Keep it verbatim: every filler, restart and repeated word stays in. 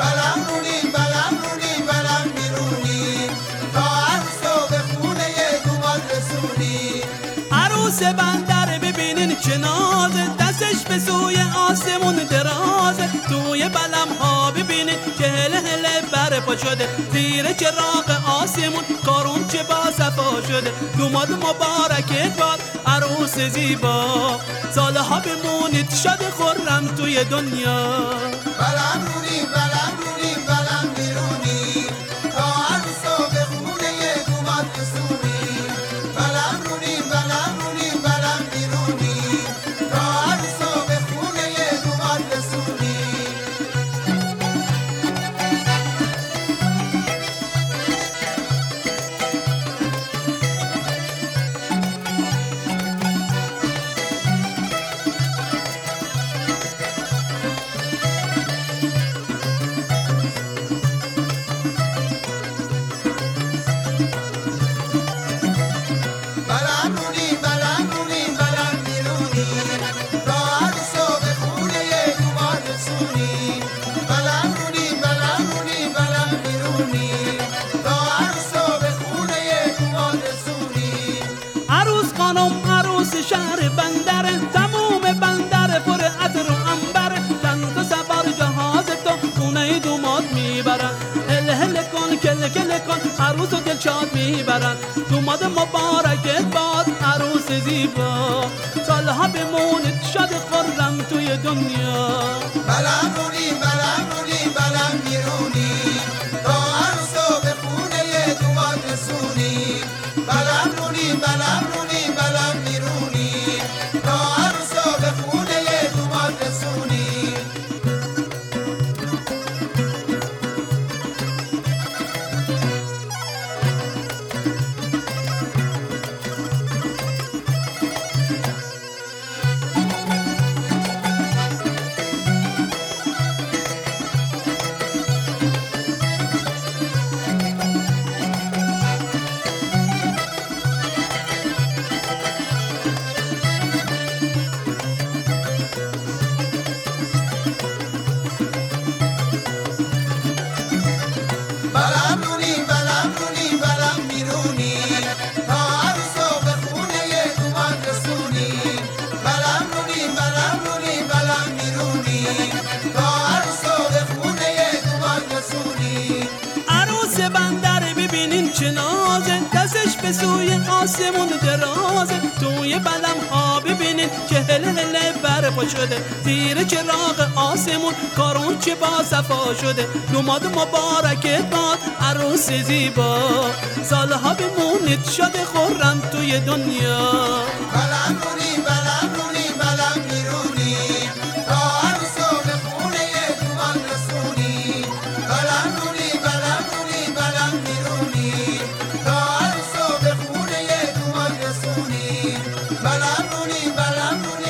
بلم رونی بلم رونی بلم بیرونی تا عروسو به خونه دوماد رسونی. عروس بندر ببینین چه نازه، دستش به سوی آسمون درازه. توی بلم ها ببینین که هله هله برپا شده، زیر چراغ آسمون کارون چه با صفا شده. دوماد مبارکت باد عروس زیبا، سالها بمونید شاد خرم توی دنیا. بلم رونی بلم رونی بلم بیرونی تا عروسو به خونه دوماد رسونی. بلم رونی بلم رونی بلم بیرونی تا عروسو به خونه دوماد رسونی. شهر بندر تموم بندر پر عطر و عنبر، چند تا سوار جهاز تو خونه دوماد میبرن. هل هل کن کل کل کن عروس و دلشاد میبرن. دوماد مبارکت باد عروس زیبا، سالها بمونید شاد خرم توی دنیا. بلم رونی بلم رونی بلم بیرونی تا عروسو به خونه دوماد رسونی. بلم رونی بلم رونی بلم بیرونی تا عروسو به خونه دوماد رسونی. بلم رونی بلم رونی بلم بیرونی تا عروسو به خونه دوماد رسونی. بلم رونی بلم رونی بلم بیرونی تا عروسو به خونه دوماد رسونی. عروس بندر ببینین چه نازه، دستش به سوی آسمون درازه. توی بلم ها ببینین که هله هله برپا شده، زیر چراغ آسمون کارون چه با صفا شده. دوماد مبارکت باد عروس زیبا، سالها بمونید شاد خرم توی دنیا. بلم رونی بلم رونی بلم بیرونی تا عروسو به خونه دوماد رسونی. بلم رونی بلم رونی بلم بیرونی تا عروسو به خونه دوماد رسونی. بلم رونی بلم رونی